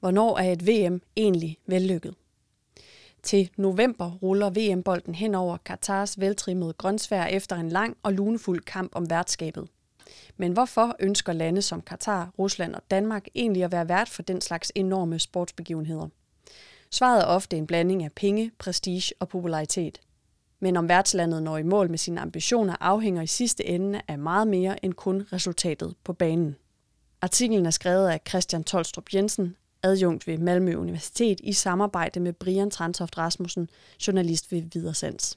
Hvornår er et VM egentlig vellykket? Til november ruller VM-bolden hen over Katars veltrimmede grønsvær efter en lang og lunefuld kamp om værtskabet. Men hvorfor ønsker lande som Katar, Rusland og Danmark egentlig at være vært for den slags enorme sportsbegivenheder? Svaret er ofte en blanding af penge, prestige og popularitet. Men om værtslandet når i mål med sine ambitioner afhænger i sidste ende af meget mere end kun resultatet på banen. Artiklen er skrevet af Christian Tolstrup Jensen, adjunkt ved Malmø Universitet i samarbejde med Brian Trantoft Rasmussen, journalist ved Videresands.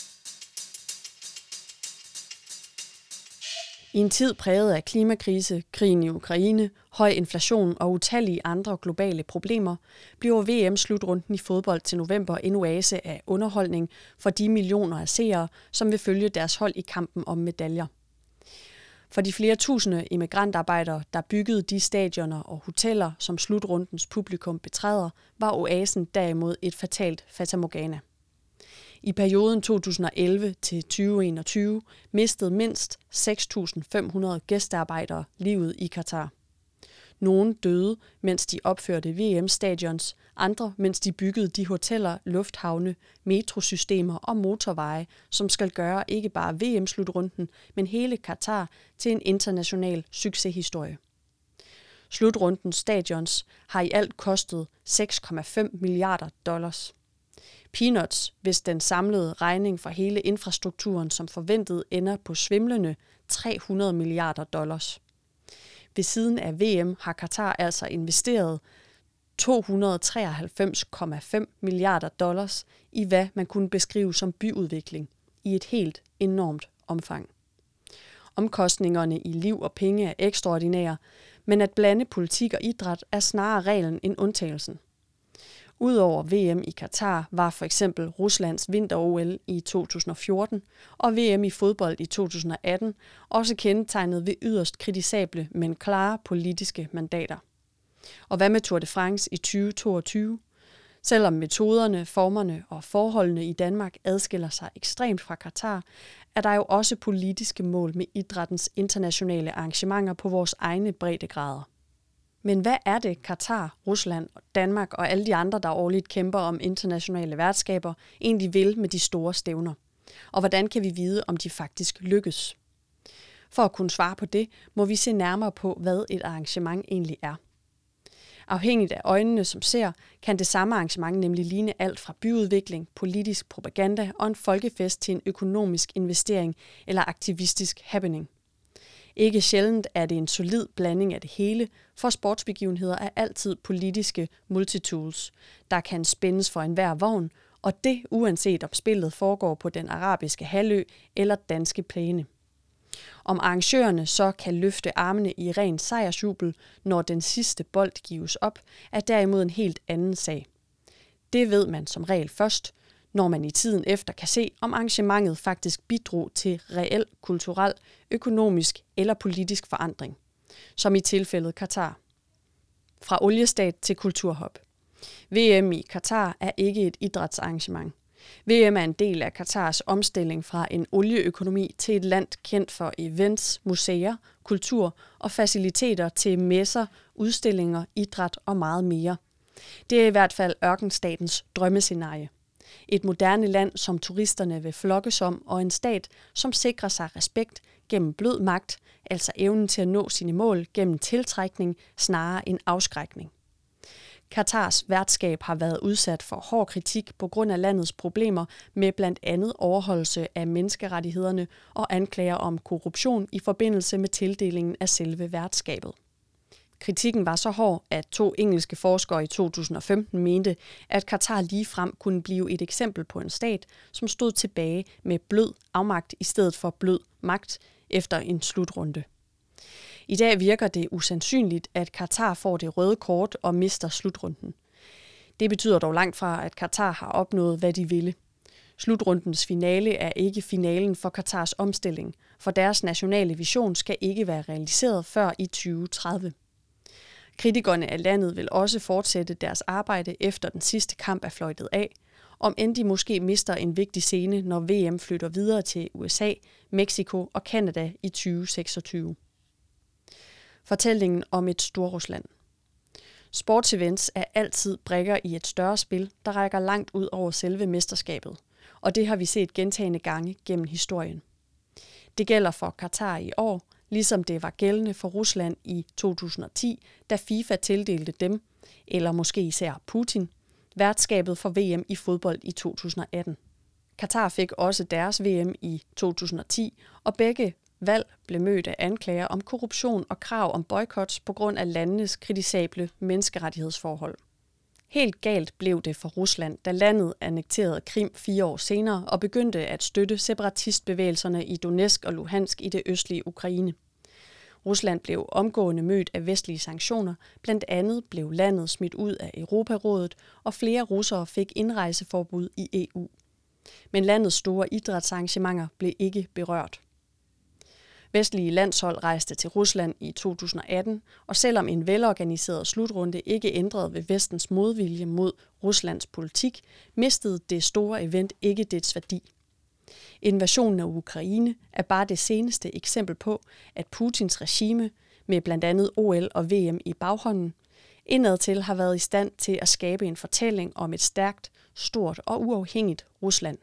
I en tid præget af klimakrise, krigen i Ukraine, høj inflation og utallige andre globale problemer, bliver VM-slutrunden i fodbold til november en oase af underholdning for de millioner af seere, som vil følge deres hold i kampen om medaljer. For de flere tusinde immigrantarbejdere, der byggede de stadioner og hoteller, som slutrundens publikum betræder, var oasen derimod et fatalt fatamorgana. I perioden 2011 til 2021 mistede mindst 6.500 gæstearbejdere livet i Katar. Nogle døde, mens de opførte VM-stadions, andre mens de byggede de hoteller, lufthavne, metrosystemer og motorveje, som skal gøre ikke bare VM-slutrunden, men hele Katar til en international succeshistorie. Slutrundens stadions har i alt kostet $6,5 milliarder. Peanuts, hvis den samlede regning for hele infrastrukturen som forventet ender på svimlende $300 milliarder. Ved siden af VM har Katar altså investeret $293,5 milliarder i hvad man kunne beskrive som byudvikling i et helt enormt omfang. Omkostningerne i liv og penge er ekstraordinære, men at blande politik og idræt er snarere reglen end undtagelsen. Udover VM i Katar var for eksempel Ruslands vinter-OL i 2014 og VM i fodbold i 2018 også kendetegnet ved yderst kritisable, men klare politiske mandater. Og hvad med Tour de France i 2022? Selvom metoderne, formerne og forholdene i Danmark adskiller sig ekstremt fra Katar, er der jo også politiske mål med idrættens internationale arrangementer på vores egne breddegrader. Men hvad er det Katar, Rusland, Danmark og alle de andre, der årligt kæmper om internationale værtskaber, egentlig vil med de store stævner? Og hvordan kan vi vide, om de faktisk lykkes? For at kunne svare på det, må vi se nærmere på, hvad et arrangement egentlig er. Afhængigt af øjnene, som ser, kan det samme arrangement nemlig ligne alt fra byudvikling, politisk propaganda og en folkefest til en økonomisk investering eller aktivistisk happening. Ikke sjældent er det en solid blanding af det hele, for sportsbegivenheder er altid politiske multitools, der kan spændes for enhver vogn, og det uanset om spillet foregår på den arabiske halvø eller danske plæne. Om arrangørerne så kan løfte armene i ren sejrsjubel, når den sidste bold gives op, er derimod en helt anden sag. Det ved man som regel først, når man i tiden efter kan se, om arrangementet faktisk bidrog til reel, kulturel, økonomisk eller politisk forandring, som i tilfældet Katar. Fra oliestat til kulturhop. VM i Katar er ikke et idrætsarrangement. VM er en del af Katars omstilling fra en olieøkonomi til et land kendt for events, museer, kultur og faciliteter til messer, udstillinger, idræt og meget mere. Det er i hvert fald ørkenstatens drømmescenarie. Et moderne land, som turisterne vil flokkes om, og en stat, som sikrer sig respekt gennem blød magt, altså evnen til at nå sine mål gennem tiltrækning snarere end afskrækning. Katars værtskab har været udsat for hård kritik på grund af landets problemer med blandt andet overholdelse af menneskerettighederne og anklager om korruption i forbindelse med tildelingen af selve værtskabet. Kritikken var så hård, at 2 engelske forskere i 2015 mente, at Katar ligefrem kunne blive et eksempel på en stat, som stod tilbage med blød afmagt i stedet for blød magt efter en slutrunde. I dag virker det usandsynligt, at Katar får det røde kort og mister slutrunden. Det betyder dog langt fra, at Katar har opnået, hvad de ville. Slutrundens finale er ikke finalen for Katars omstilling, for deres nationale vision skal ikke være realiseret før i 2030. Kritikerne af landet vil også fortsætte deres arbejde efter den sidste kamp er fløjtet af, om end de måske mister en vigtig scene, når VM flytter videre til USA, Mexico og Canada i 2026. Fortællingen om et Storrusland. Sportsevents er altid brikker i et større spil, der rækker langt ud over selve mesterskabet, og det har vi set gentagne gange gennem historien. Det gælder for Katar i år, ligesom det var gældende for Rusland i 2010, da FIFA tildelte dem, eller måske især Putin, værtskabet for VM i fodbold i 2018. Katar fik også deres VM i 2010, og begge valg blev mødt af anklager om korruption og krav om boykots på grund af landenes kritisable menneskerettighedsforhold. Helt galt blev det for Rusland, da landet annekterede Krim 4 år senere og begyndte at støtte separatistbevægelserne i Donetsk og Luhansk i det østlige Ukraine. Rusland blev omgående mødt af vestlige sanktioner, blandt andet blev landet smidt ud af Europarådet, og flere russere fik indrejseforbud i EU. Men landets store idrætsarrangementer blev ikke berørt. Vestlige landshold rejste til Rusland i 2018, og selvom en velorganiseret slutrunde ikke ændrede ved vestens modvilje mod Ruslands politik, mistede det store event ikke dets værdi. Invasionen af Ukraine er bare det seneste eksempel på, at Putins regime, med blandt andet OL og VM i baghånden, indadtil har været i stand til at skabe en fortælling om et stærkt, stort og uafhængigt Rusland.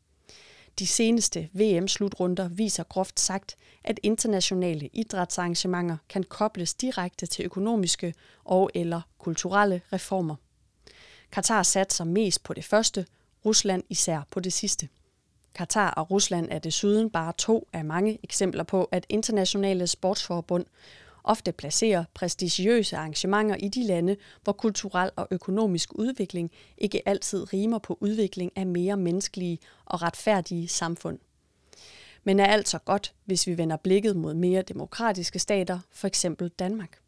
De seneste VM-slutrunder viser groft sagt, at internationale idrætsarrangementer kan kobles direkte til økonomiske og eller kulturelle reformer. Katar satser mest på det første, Rusland især på det sidste. Katar og Rusland er desuden bare 2 af mange eksempler på, at internationale sportsforbund ofte placerer prestigiøse arrangementer i de lande, hvor kulturel og økonomisk udvikling ikke altid rimer på udvikling af mere menneskelige og retfærdige samfund. Men er altså godt, hvis vi vender blikket mod mere demokratiske stater, f.eks. Danmark.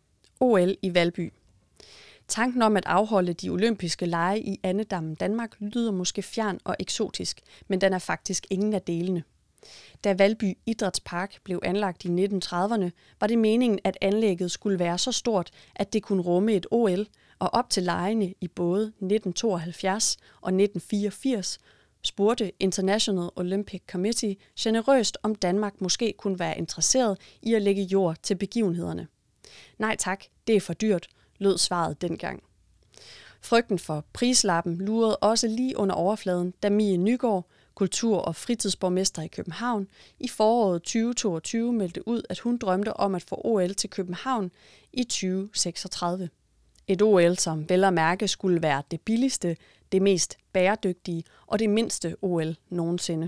OL i Valby. Tanken om at afholde de olympiske lege i Annedammen, Danmark, lyder måske fjern og eksotisk, men den er faktisk ingen af delene. Da Valby Idrætspark blev anlagt i 1930'erne, var det meningen, at anlægget skulle være så stort, at det kunne rumme et OL, og op til legene i både 1972 og 1984 spurgte International Olympic Committee generøst, om Danmark måske kunne være interesseret i at lægge jord til begivenhederne. Nej tak, det er for dyrt, lød svaret dengang. Frygten for prislappen lurede også lige under overfladen, da Mie Nygaard, kultur- og fritidsborgmester i København, i foråret 2022 meldte ud, at hun drømte om at få OL til København i 2036. Et OL, som vel at mærke skulle være det billigste, det mest bæredygtige og det mindste OL nogensinde.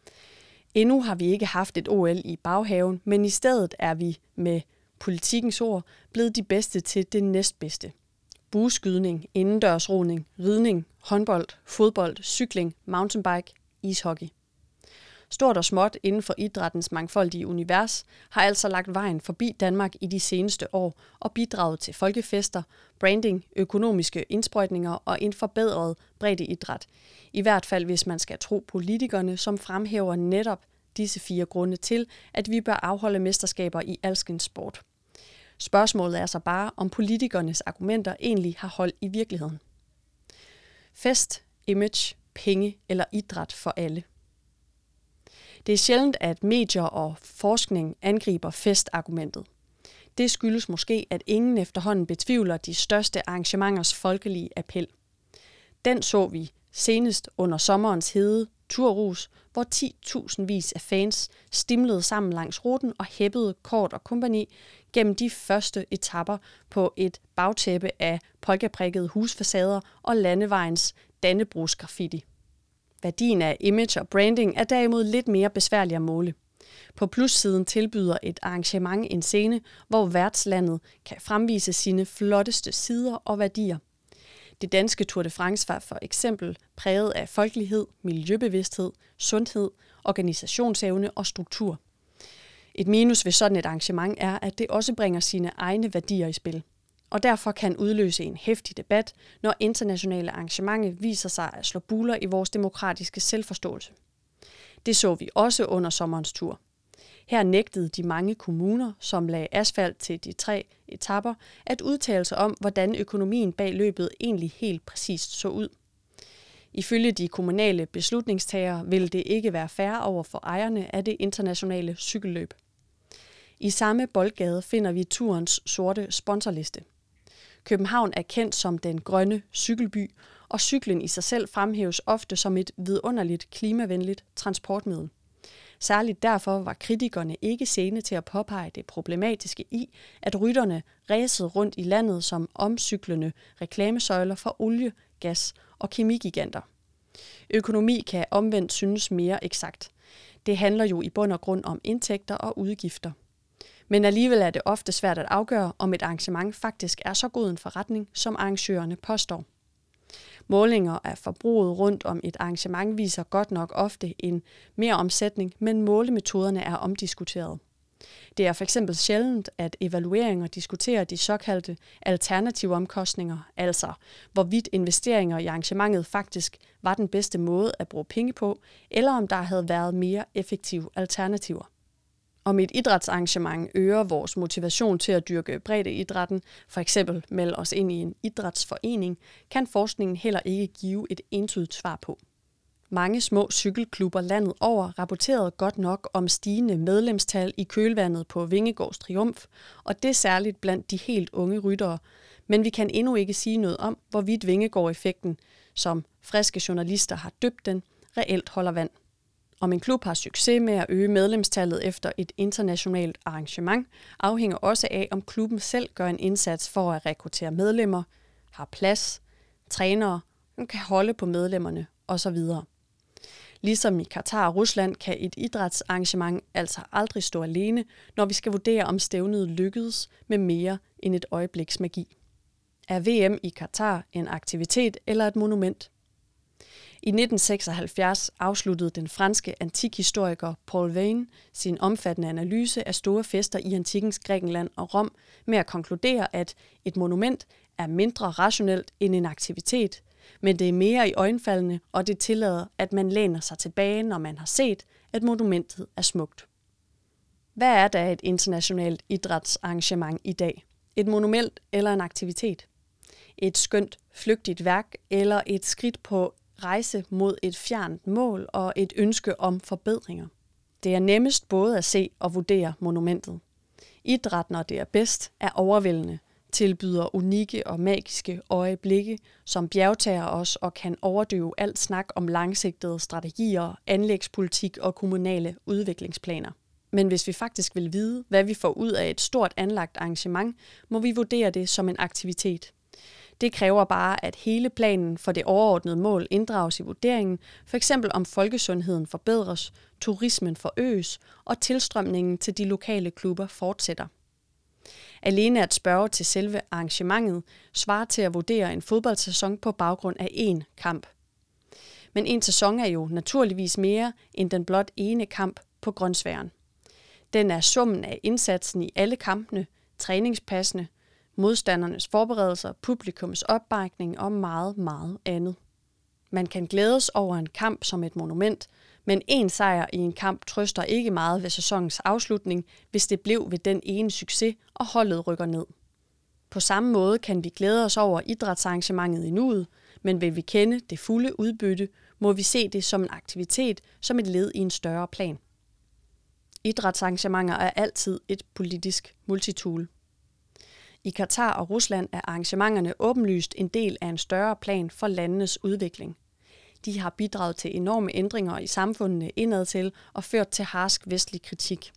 Endnu har vi ikke haft et OL i baghaven, men i stedet er vi med politikkens ord blevet de bedste til det næstbedste. Bueskydning, indendørsroning, ridning, håndbold, fodbold, cykling, mountainbike, ishockey. Stort og småt inden for idrættens mangfoldige univers har altså lagt vejen forbi Danmark i de seneste år og bidraget til folkefester, branding, økonomiske indsprøjtninger og en forbedret breddeidræt. I hvert fald hvis man skal tro politikerne, som fremhæver netop disse 4 grunde til, at vi bør afholde mesterskaber i alskens sport. Spørgsmålet er så bare, om politikernes argumenter egentlig har hold i virkeligheden. Fest, image, penge eller idræt for alle. Det er sjældent, at medier og forskning angriber festargumentet. Det skyldes måske, at ingen efterhånden betvivler de største arrangementers folkelige appel. Den så vi senest under sommerens hede turrus, hvor 10.000 af fans stimlede sammen langs ruten og hæppede Kort og kompagni gennem de første etapper på et bagtæppe af polkaprikkede husfacader og landevejens Dannebrogsgraffiti. Værdien af image og branding er derimod lidt mere besværlig at måle. På plussiden tilbyder et arrangement en scene, hvor værtslandet kan fremvise sine flotteste sider og værdier. Det danske Tour de France var for eksempel præget af folkelighed, miljøbevidsthed, sundhed, organisationsevne og struktur. Et minus ved sådan et arrangement er, at det også bringer sine egne værdier i spil. Og derfor kan udløse en heftig debat, når internationale arrangementer viser sig at slå buler i vores demokratiske selvforståelse. Det så vi også under sommerens tur. Her nægtede de mange kommuner, som lagde asfalt til de 3 etapper, at udtale sig om, hvordan økonomien bag løbet egentlig helt præcist så ud. Ifølge de kommunale beslutningstagere vil det ikke være fair over for ejerne af det internationale cykelløb. I samme boldgade finder vi turens sorte sponsorliste. København er kendt som den grønne cykelby, og cyklen i sig selv fremhæves ofte som et vidunderligt klimavenligt transportmiddel. Særligt derfor var kritikerne ikke sene til at påpege det problematiske i, at rytterne ræsede rundt i landet som omcyklende reklamesøjler for olie, gas og kemigiganter. Økonomi kan omvendt synes mere eksakt. Det handler jo i bund og grund om indtægter og udgifter. Men alligevel er det ofte svært at afgøre, om et arrangement faktisk er så god en forretning, som arrangørerne påstår. Målinger af forbruget rundt om et arrangement viser godt nok ofte en mere omsætning, men målemetoderne er omdiskuteret. Det er fx sjældent, at evalueringer diskuterer de såkaldte alternative omkostninger, altså hvorvidt investeringer i arrangementet faktisk var den bedste måde at bruge penge på, eller om der havde været mere effektive alternativer. Om et idrætsarrangement øger vores motivation til at dyrke breddeidrætten, f.eks. melde os ind i en idrætsforening, kan forskningen heller ikke give et entydigt svar på. Mange små cykelklubber landet over rapporterede godt nok om stigende medlemstal i kølvandet på Vingegaards triumf, og det er særligt blandt de helt unge ryttere. Men vi kan endnu ikke sige noget om, hvorvidt Vingegaard-effekten, som friske journalister har døbt den, reelt holder vand. Om en klub har succes med at øge medlemstallet efter et internationalt arrangement, afhænger også af, om klubben selv gør en indsats for at rekruttere medlemmer, har plads, trænere, kan holde på medlemmerne osv. Ligesom i Katar og Rusland kan et idrætsarrangement altså aldrig stå alene, når vi skal vurdere, om stævnet lykkedes med mere end et øjebliks magi. Er VM i Katar en aktivitet eller et monument? I 1976 afsluttede den franske antikhistoriker Paul Veyne sin omfattende analyse af store fester i antikkens Grækenland og Rom med at konkludere, at et monument er mindre rationelt end en aktivitet, men det er mere iøjnefaldende, og det tillader, at man læner sig tilbage, når man har set, at monumentet er smukt. Hvad er da et internationalt idrætsarrangement i dag? Et monument eller en aktivitet? Et skønt, flygtigt værk eller et skridt på rejse mod et fjernt mål og et ønske om forbedringer? Det er nemmest både at se og vurdere monumentet. Idræt, når det er bedst, er overvældende, tilbyder unikke og magiske øjeblikke, som bjergtager os og kan overdøve alt snak om langsigtede strategier, anlægspolitik og kommunale udviklingsplaner. Men hvis vi faktisk vil vide, hvad vi får ud af et stort anlagt arrangement, må vi vurdere det som en aktivitet. Det kræver bare, at hele planen for det overordnede mål inddrages i vurderingen, f.eks. om folkesundheden forbedres, turismen forøges og tilstrømningen til de lokale klubber fortsætter. Alene at spørge til selve arrangementet svarer til at vurdere en fodboldsæson på baggrund af én kamp. Men en sæson er jo naturligvis mere end den blot ene kamp på grønsværen. Den er summen af indsatsen i alle kampene, træningspassene, modstandernes forberedelser, publikums opbakning og meget, meget andet. Man kan glædes over en kamp som et monument, men en sejr i en kamp trøster ikke meget ved sæsonens afslutning, hvis det blev ved den ene succes, og holdet rykker ned. På samme måde kan vi glæde os over idrætsarrangementet i nuet, men vil vi kende det fulde udbytte, må vi se det som en aktivitet, som et led i en større plan. Idrætsarrangementer er altid et politisk multitool. I Katar og Rusland er arrangementerne åbenlyst en del af en større plan for landenes udvikling. De har bidraget til enorme ændringer i samfundene indadtil og ført til harsk vestlig kritik.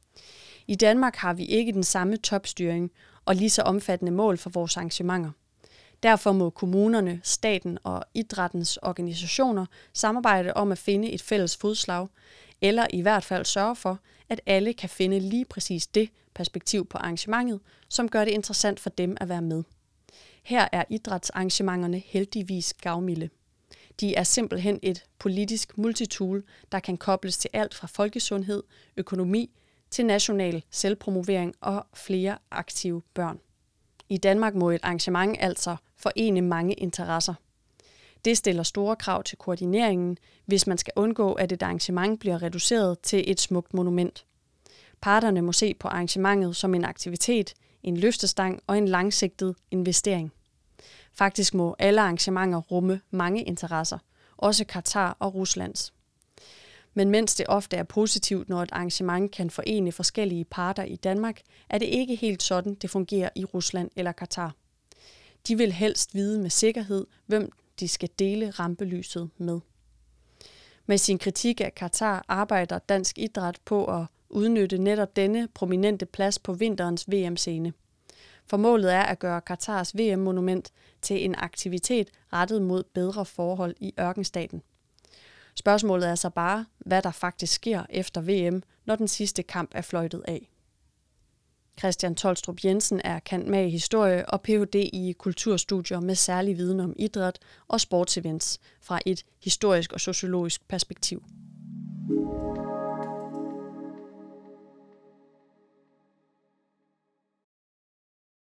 I Danmark har vi ikke den samme topstyring og lige så omfattende mål for vores arrangementer. Derfor må kommunerne, staten og idrættens organisationer samarbejde om at finde et fælles fodslag, eller i hvert fald sørge for, at alle kan finde lige præcis det perspektiv på arrangementet, som gør det interessant for dem at være med. Her er idrætsarrangementerne heldigvis gavmilde. De er simpelthen et politisk multitool, der kan kobles til alt fra folkesundhed, økonomi til national selvpromovering og flere aktive børn. I Danmark må et arrangement altså forene mange interesser. Det stiller store krav til koordineringen, hvis man skal undgå, at et arrangement bliver reduceret til et smukt monument. Parterne må se på arrangementet som en aktivitet, en løftestang og en langsigtet investering. Faktisk må alle arrangementer rumme mange interesser, også Katar og Ruslands. Men mens det ofte er positivt, når et arrangement kan forene forskellige parter i Danmark, er det ikke helt sådan, det fungerer i Rusland eller Katar. De vil helst vide med sikkerhed, hvem de skal dele rampelyset med. Med sin kritik af Katar arbejder dansk idræt på at udnytte netop denne prominente plads på vinterens VM-scene. For målet er at gøre Katars VM-monument til en aktivitet rettet mod bedre forhold i ørkenstaten. Spørgsmålet er så bare, hvad der faktisk sker efter VM, når den sidste kamp er fløjtet af. Christian Tolstrup Jensen er cand.mag i historie og Ph.D. i kulturstudier med særlig viden om idræt og sportsevents fra et historisk og sociologisk perspektiv.